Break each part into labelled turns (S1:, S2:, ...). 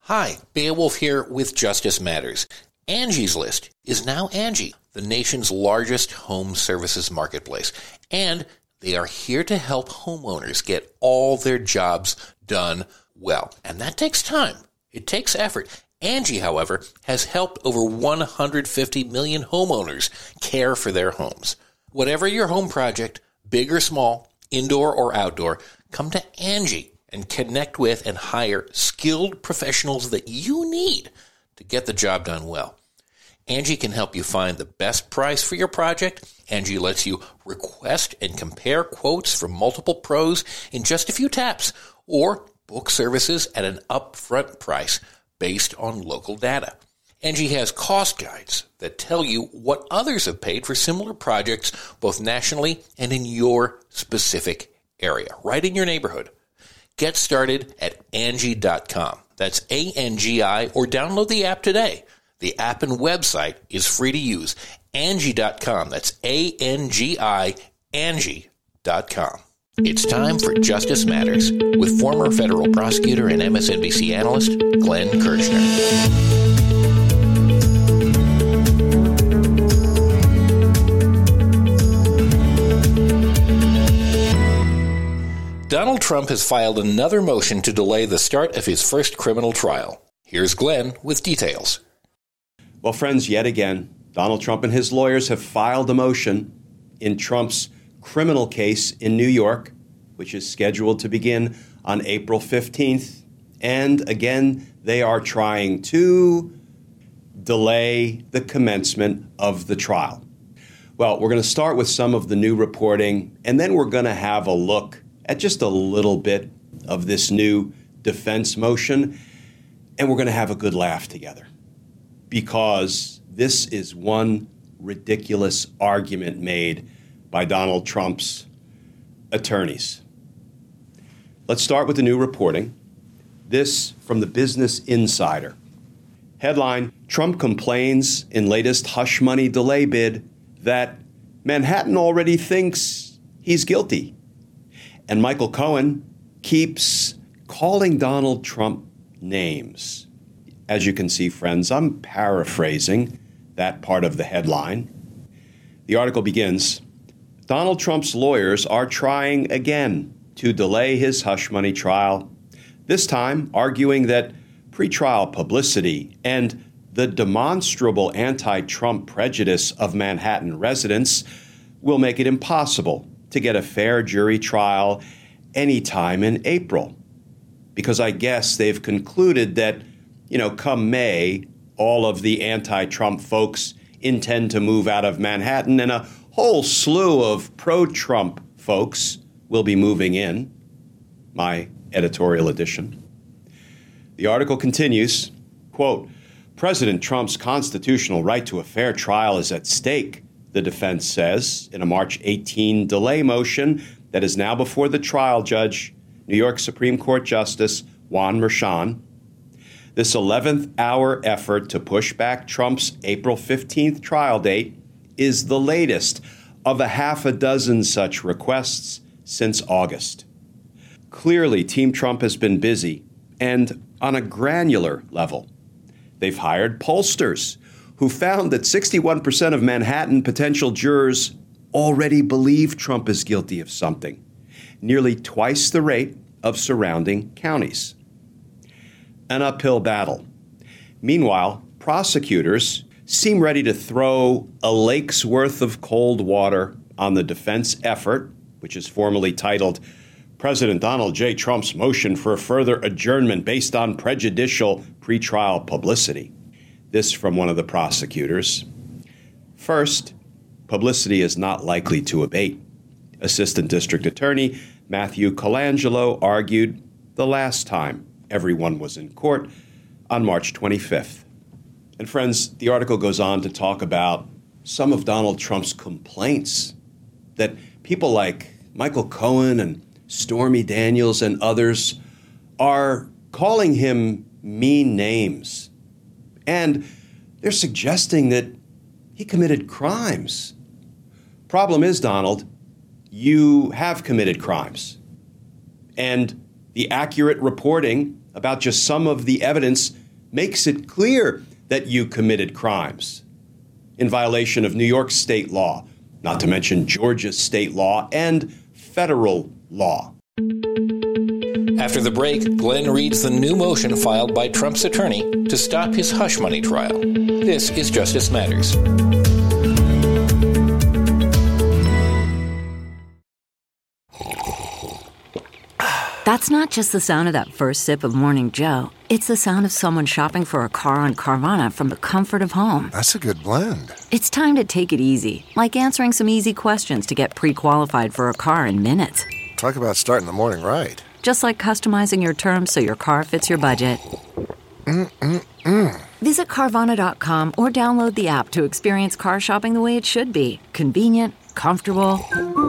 S1: Hi, Beowulf here with Justice Matters. Angie's List is now Angie, the nation's largest home services marketplace, and they are here to help homeowners get all their jobs done well. And that takes time. It takes effort. Angie, however, has helped over 150 million homeowners care for their homes. Whatever your home project, big or small, indoor or outdoor, come to Angie and connect with and hire skilled professionals that you need to get the job done well. Angie can help you find the best price for your project. Angie lets you request and compare quotes from multiple pros in just a few taps, or book services at an upfront price based on local data. Angie has cost guides that tell you what others have paid for similar projects, both nationally and in your specific area, right in your neighborhood. Get started at Angie.com. That's ANGI, or download the app today. The app and website is free to use. Angie.com. That's ANGI, Angie.com. It's time for Justice Matters with former federal prosecutor and MSNBC analyst Glenn Kirshner. Donald Trump has filed another motion to delay the start of his first criminal trial. Here's Glenn with details.
S2: Well, friends, yet again, Donald Trump and his lawyers have filed a motion in Trump's criminal case in New York, which is scheduled to begin on April 15th. And again, they are trying to delay the commencement of the trial. Well, we're going to start with some of the new reporting, and then we're going to have a look at just a little bit of this new defense motion, and we're going to have a good laugh together, because this is one ridiculous argument made by Donald Trump's attorneys. Let's start with the new reporting. This from the Business Insider. Headline: Trump complains in latest hush money delay bid that Manhattan already thinks he's guilty. And Michael Cohen keeps calling Donald Trump names. As you can see, friends, I'm paraphrasing that part of the headline. The article begins: Donald Trump's lawyers are trying again to delay his hush money trial, this time arguing that pretrial publicity and the demonstrable anti-Trump prejudice of Manhattan residents will make it impossible to get a fair jury trial anytime in April. Because I guess they've concluded that, come May, all of the anti-Trump folks intend to move out of Manhattan, and a whole slew of pro-Trump folks will be moving in. My editorial edition. The article continues, quote, President Trump's constitutional right to a fair trial is at stake, the defense says in a March 18 delay motion that is now before the trial judge, New York Supreme Court Justice Juan Merchan. This 11th hour effort to push back Trump's April 15th trial date is the latest of a half a dozen such requests since August. Clearly, Team Trump has been busy, and on a granular level. They've hired pollsters who found that 61% of Manhattan potential jurors already believe Trump is guilty of something, nearly twice the rate of surrounding counties. An uphill battle. Meanwhile, prosecutors seem ready to throw a lake's worth of cold water on the defense effort, which is formally titled President Donald J. Trump's motion for a further adjournment based on prejudicial pretrial publicity. This from one of the prosecutors. First, publicity is not likely to abate. Assistant District Attorney Matthew Colangelo argued the last time everyone was in court on March 25th. And friends, the article goes on to talk about some of Donald Trump's complaints that people like Michael Cohen and Stormy Daniels and others are calling him mean names. And they're suggesting that he committed crimes. Problem is, Donald, you have committed crimes. And the accurate reporting about just some of the evidence makes it clear that you committed crimes in violation of New York state law, not to mention Georgia's state law and federal law.
S1: After the break, Glenn reads the new motion filed by Trump's attorney to stop his hush money trial. This is Justice Matters.
S3: That's not just the sound of that first sip of Morning Joe. It's the sound of someone shopping for a car on Carvana from the comfort of home.
S4: That's a good blend.
S3: It's time to take it easy, like answering some easy questions to get pre-qualified for a car in minutes.
S4: Talk about starting the morning right.
S3: Just like customizing your terms so your car fits your budget. Visit Carvana.com or download the app to experience car shopping the way it should be. Convenient, comfortable.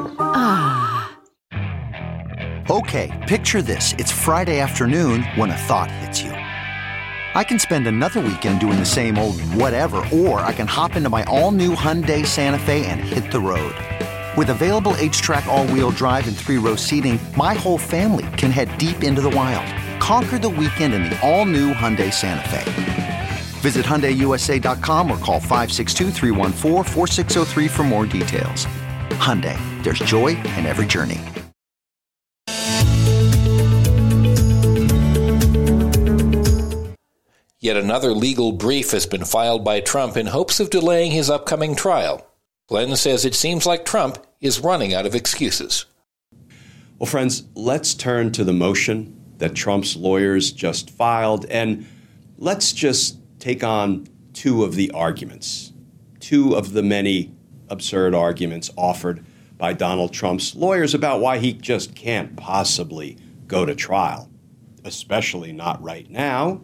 S5: Okay, picture this. It's Friday afternoon when a thought hits you. I can spend another weekend doing the same old whatever, or I can hop into my all-new Hyundai Santa Fe and hit the road. With available H-Track all-wheel drive and 3-row seating, my whole family can head deep into the wild. Conquer the weekend in the all-new Hyundai Santa Fe. Visit HyundaiUSA.com or call 562-314-4603 for more details. Hyundai, there's joy in every journey.
S1: Yet another legal brief has been filed by Trump in hopes of delaying his upcoming trial. Glenn says it seems like Trump is running out of excuses.
S2: Well, friends, let's turn to the motion that Trump's lawyers just filed, and let's just take on two of the arguments, two of the many absurd arguments offered by Donald Trump's lawyers about why he just can't possibly go to trial, especially not right now.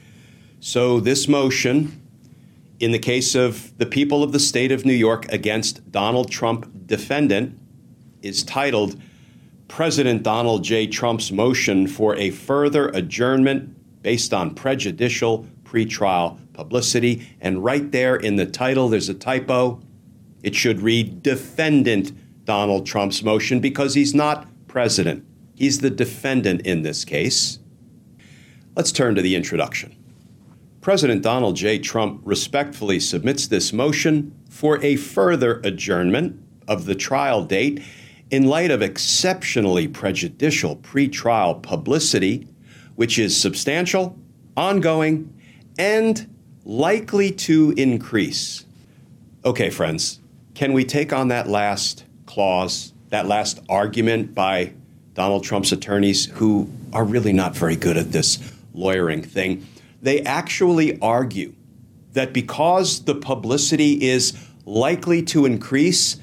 S2: So this motion, in the case of the people of the state of New York against Donald Trump defendant, is titled President Donald J. Trump's motion for a further adjournment based on prejudicial pretrial publicity. And right there in the title, there's a typo. It should read Defendant Donald Trump's motion because he's not president. He's the defendant in this case. Let's turn to the introduction. President Donald J. Trump respectfully submits this motion for a further adjournment of the trial date in light of exceptionally prejudicial pretrial publicity, which is substantial, ongoing, and likely to increase. Okay, friends, can we take on that last clause, that last argument by Donald Trump's attorneys, who are really not very good at this lawyering thing? They actually argue that because the publicity is likely to increase,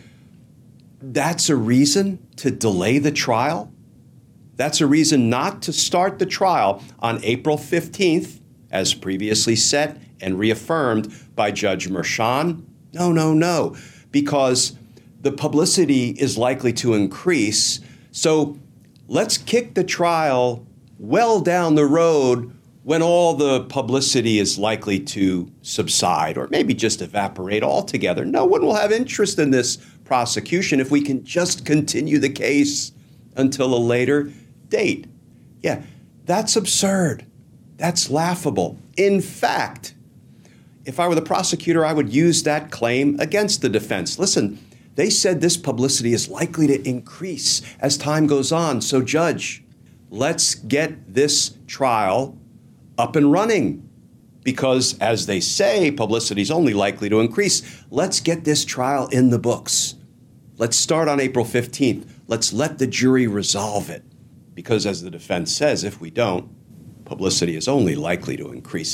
S2: that's a reason to delay the trial. That's a reason not to start the trial on April 15th, as previously set and reaffirmed by Judge Merchan. No, because the publicity is likely to increase. So let's kick the trial well down the road when all the publicity is likely to subside or maybe just evaporate altogether. No one will have interest in this prosecution if we can just continue the case until a later date. Yeah, that's absurd. That's laughable. In fact, if I were the prosecutor, I would use that claim against the defense. Listen, they said this publicity is likely to increase as time goes on. So, Judge, let's get this trial up and running, because, as they say, publicity is only likely to increase. Let's get this trial in the books. Let's start on April 15th. Let's let the jury resolve it, because, as the defense says, if we don't, publicity is only likely to increase.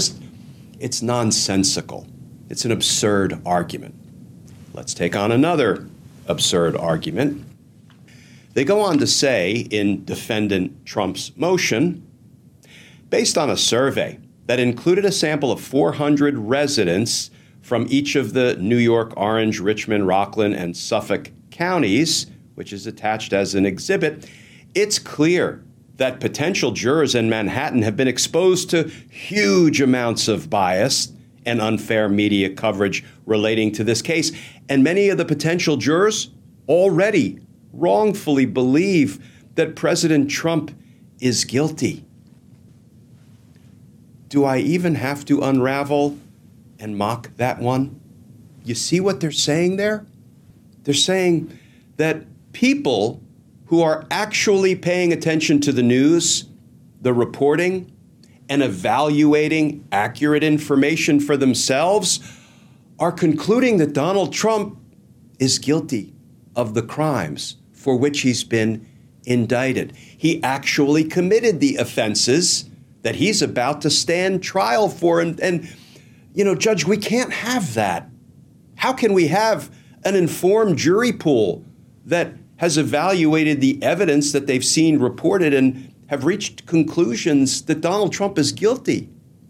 S2: It's nonsensical. It's an absurd argument. Let's take on another absurd argument. They go on to say in Defendant Trump's motion, based on a survey that included a sample of 400 residents from each of the New York, Orange, Richmond, Rockland, and Suffolk counties, which is attached as an exhibit, it's clear that potential jurors in Manhattan have been exposed to huge amounts of bias and unfair media coverage relating to this case. And many of the potential jurors already wrongfully believe that President Trump is guilty. do I even have to unravel and mock that one? You see what they're saying there? They're saying that people who are actually paying attention to the news, the reporting, and evaluating accurate information for themselves are concluding that Donald Trump is guilty of the crimes for which he's been indicted. He actually committed the offenses that he's about to stand trial for. And Judge, we can't have that. How can we have an informed jury pool that has evaluated the evidence that they've seen reported and have reached conclusions that Donald Trump is guilty?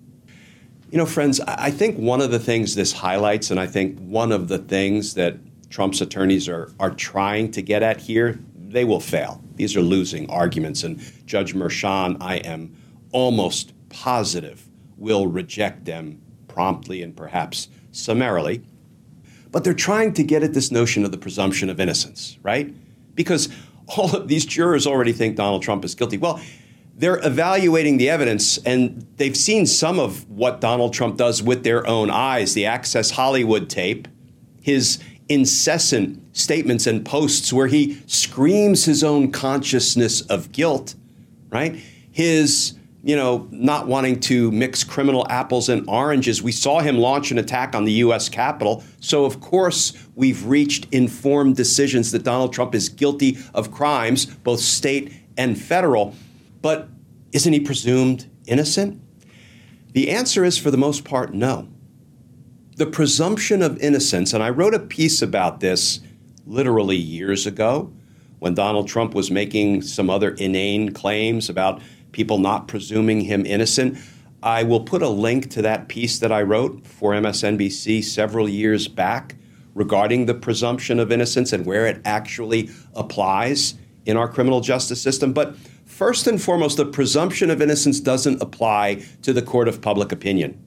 S2: Friends, I think one of the things this highlights, and I think one of the things that Trump's attorneys are trying to get at here, they will fail. These are losing arguments, and Judge Merchan, I am almost positive, will reject them promptly and perhaps summarily. But they're trying to get at this notion of the presumption of innocence, right? Because all of these jurors already think Donald Trump is guilty. Well, they're evaluating the evidence, and they've seen some of what Donald Trump does with their own eyes, the Access Hollywood tape, his incessant statements and posts where he screams his own consciousness of guilt, right? His, not wanting to mix criminal apples and oranges. We saw him launch an attack on the U.S. Capitol. So, of course, we've reached informed decisions that Donald Trump is guilty of crimes, both state and federal. But isn't he presumed innocent? The answer is, for the most part, no. The presumption of innocence, and I wrote a piece about this literally years ago when Donald Trump was making some other inane claims about people not presuming him innocent. I will put a link to that piece that I wrote for MSNBC several years back regarding the presumption of innocence and where it actually applies in our criminal justice system. But first and foremost, the presumption of innocence doesn't apply to the court of public opinion.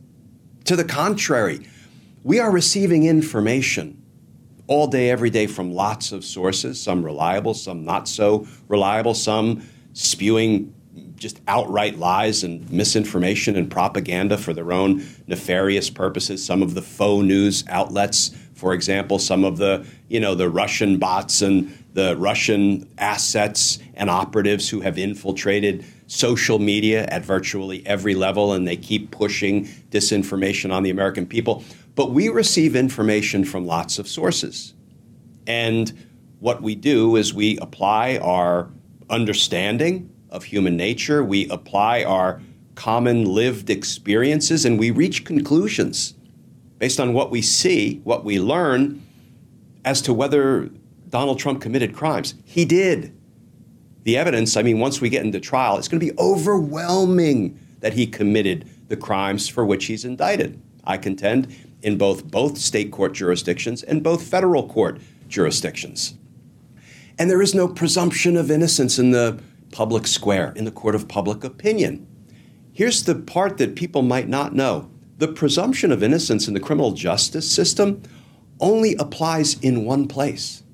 S2: To the contrary, we are receiving information all day, every day from lots of sources, some reliable, some not so reliable, some spewing just outright lies and misinformation and propaganda for their own nefarious purposes. Some of the faux news outlets, for example, some of the Russian bots and the Russian assets and operatives who have infiltrated social media at virtually every level, and they keep pushing disinformation on the American people. But we receive information from lots of sources. And what we do is we apply our understanding of human nature, we apply our common lived experiences, and we reach conclusions based on what we see, what we learn, as to whether Donald Trump committed crimes. He did. The evidence, once we get into trial, it's going to be overwhelming that he committed the crimes for which he's indicted. I contend in both state court jurisdictions and both federal court jurisdictions. And there is no presumption of innocence in the public square, in the court of public opinion. Here's the part that people might not know. The presumption of innocence in the criminal justice system only applies in one place,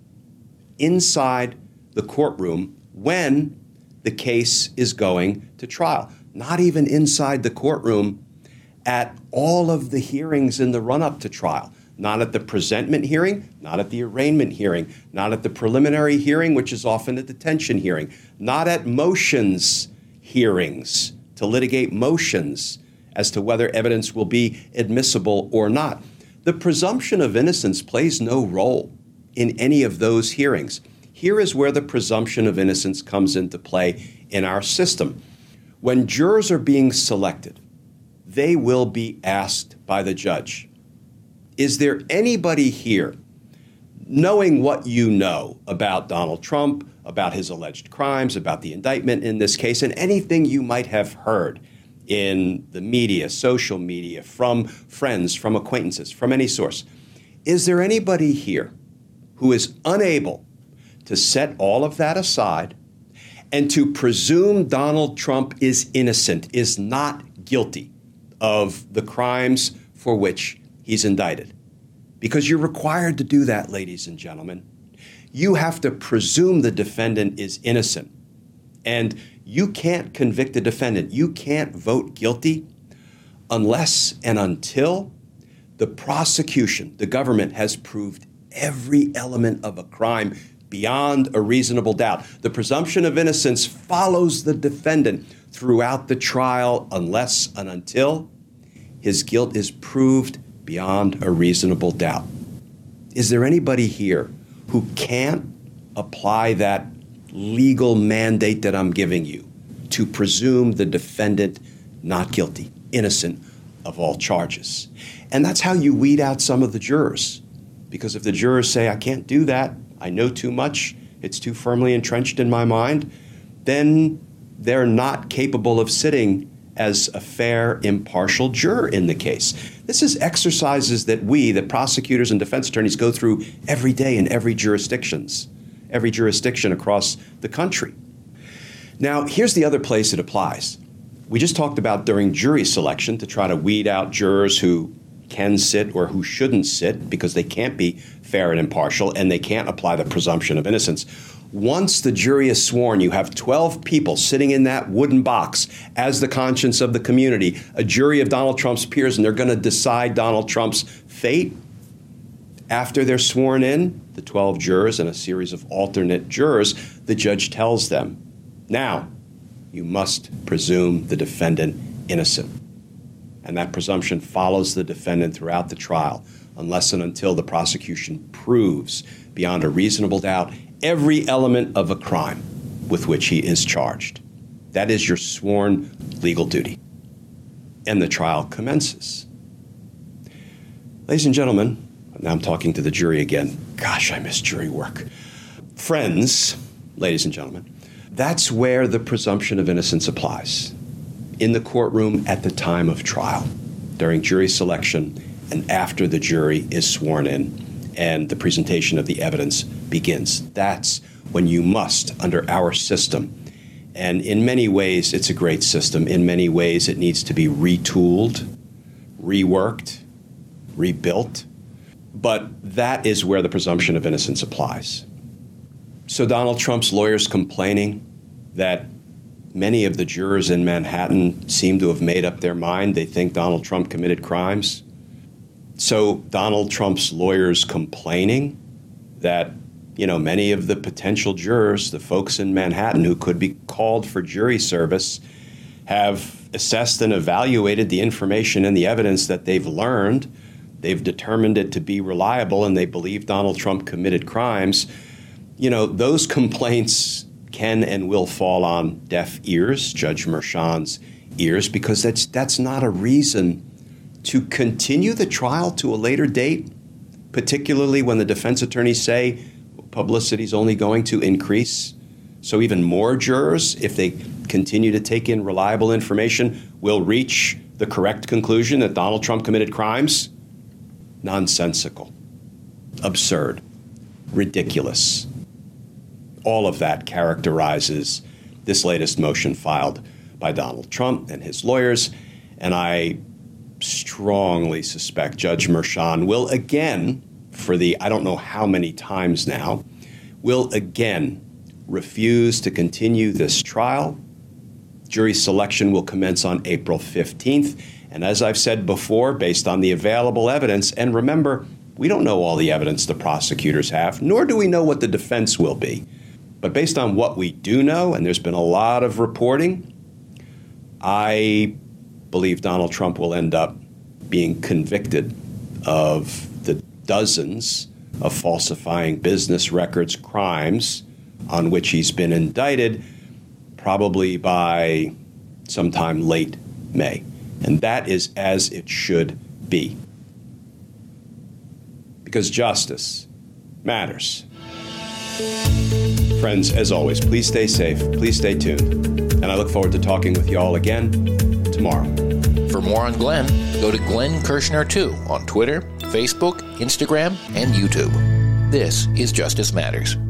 S2: inside the courtroom when the case is going to trial. Not even inside the courtroom at all of the hearings in the run-up to trial. Not at the presentment hearing, not at the arraignment hearing, not at the preliminary hearing, which is often a detention hearing, not at motions hearings to litigate motions as to whether evidence will be admissible or not. The presumption of innocence plays no role in any of those hearings. Here is where the presumption of innocence comes into play in our system. When jurors are being selected, they will be asked by the judge, is there anybody here, knowing what you know about Donald Trump, about his alleged crimes, about the indictment in this case, and anything you might have heard in the media, social media, from friends, from acquaintances, from any source, is there anybody here who is unable to set all of that aside and to presume Donald Trump is innocent, is not guilty of the crimes for which he's indicted? Because you're required to do that, ladies and gentlemen. You have to presume the defendant is innocent. And you can't convict a defendant. You can't vote guilty unless and until the prosecution, the government, has proved every element of a crime beyond a reasonable doubt. The presumption of innocence follows the defendant throughout the trial unless and until his guilt is proved beyond a reasonable doubt. Is there anybody here who can't apply that legal mandate that I'm giving you to presume the defendant not guilty, innocent of all charges? And that's how you weed out some of the jurors. Because if the jurors say, I can't do that, I know too much, it's too firmly entrenched in my mind, then they're not capable of sitting as a fair, impartial juror in the case. This is exercises that we, the prosecutors and defense attorneys, go through every day in every jurisdiction across the country. Now, here's the other place it applies. We just talked about during jury selection to try to weed out jurors who can sit or who shouldn't sit because they can't be fair and impartial and they can't apply the presumption of innocence. Once the jury is sworn, you have 12 people sitting in that wooden box as the conscience of the community, a jury of Donald Trump's peers, and they're going to decide Donald Trump's fate. After they're sworn in, the 12 jurors and a series of alternate jurors, the judge tells them, now, you must presume the defendant innocent. And that presumption follows the defendant throughout the trial, unless and until the prosecution proves beyond a reasonable doubt every element of a crime with which he is charged. That is your sworn legal duty. And the trial commences. Ladies and gentlemen, now I'm talking to the jury again. Gosh, I miss jury work. Friends, ladies and gentlemen, that's where the presumption of innocence applies. In the courtroom at the time of trial, during jury selection, and after the jury is sworn in and the presentation of the evidence begins. That's when you must, under our system. And in many ways, it's a great system. In many ways, it needs to be retooled, reworked, rebuilt. But that is where the presumption of innocence applies. So Donald Trump's lawyers complaining that many of the jurors in Manhattan seem to have made up their mind. They think Donald Trump committed crimes. So Donald Trump's lawyers complaining that, many of the potential jurors, the folks in Manhattan who could be called for jury service, have assessed and evaluated the information and the evidence that they've learned. They've determined it to be reliable, and they believe Donald Trump committed crimes. Those complaints can and will fall on deaf ears, Judge Merchan's ears, because that's not a reason to continue the trial to a later date, particularly when the defense attorneys say publicity is only going to increase. So even more jurors, if they continue to take in reliable information, will reach the correct conclusion that Donald Trump committed crimes. Nonsensical, absurd, ridiculous. All of that characterizes this latest motion filed by Donald Trump and his lawyers, and I strongly suspect Judge Merchan will again, for the I don't know how many times now, will again refuse to continue this trial. Jury selection will commence on April 15th, and as I've said before, based on the available evidence, and remember, we don't know all the evidence the prosecutors have, nor do we know what the defense will be. But based on what we do know, and there's been a lot of reporting, I believe Donald Trump will end up being convicted of the dozens of falsifying business records crimes on which he's been indicted, probably by sometime late May. And that is as it should be. Because justice matters. Friends, as always, please stay safe, please stay tuned, and I look forward to talking with you all again tomorrow.
S1: For more on Glenn, go to Glenn Kirshner 2 on Twitter, Facebook, Instagram, and YouTube. This is Justice Matters.